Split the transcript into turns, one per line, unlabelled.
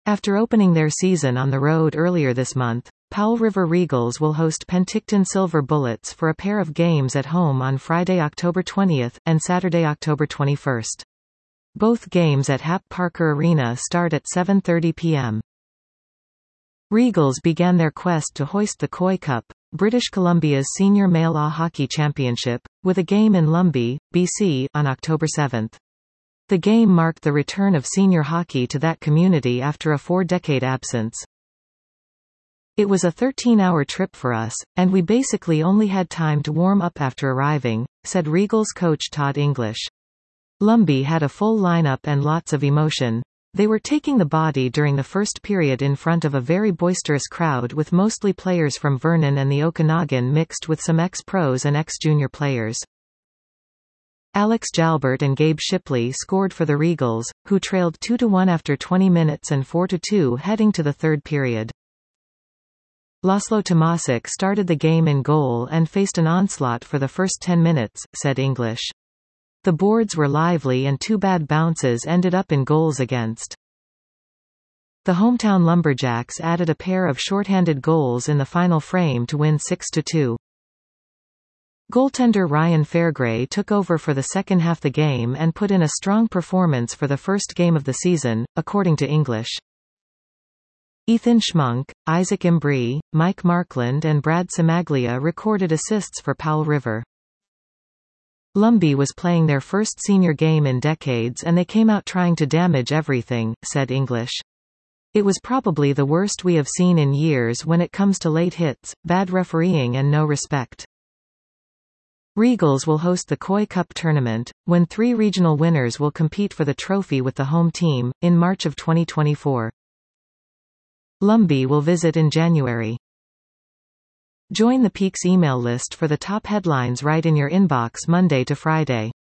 After opening their season on the road earlier this month, Powell River Regals will host Penticton Silver Bullets for a pair of games at home on Friday, October 20, and Saturday, October 21. Both games at Hap Parker Arena start at 7:30 p.m. Regals began their quest to hoist the Koi Cup, British Columbia's senior male hockey championship, with a game in Lumby, BC, on October 7. The game marked the return of senior hockey to that community after a 4-decade absence. It was a 13-hour trip for us, and we basically only had time to warm up after arriving, said Regals coach Todd English. Lumby had a full lineup and lots of emotion. They were taking the body during the first period in front of a very boisterous crowd with mostly players from Vernon and the Okanagan mixed with some ex-pros and ex-junior players. Alex Jalbert and Gabe Shipley scored for the Regals, who trailed 2-1 after 20 minutes and 4-2 heading to the third period. Laszlo Tomasic started the game in goal and faced an onslaught for the first 10 minutes, said English. The boards were lively and 2 bad bounces ended up in goals against. The hometown Lumberjacks added a pair of shorthanded goals in the final frame to win 6-2. Goaltender Ryan Fairgray took over for the second half of the game and put in a strong performance for the first game of the season, according to English. Ethan Schmunk, Isaac Embry, Mike Markland and Brad Simaglia recorded assists for Powell River. Lumby was playing their first senior game in decades and they came out trying to damage everything, said English. It was probably the worst we have seen in years when it comes to late hits, bad refereeing and no respect. Regals will host the Koi Cup tournament, when 3 regional winners will compete for the trophy with the home team, in March of 2024. Lumby will visit in January. Join the Peaks email list for the top headlines right in your inbox Monday to Friday.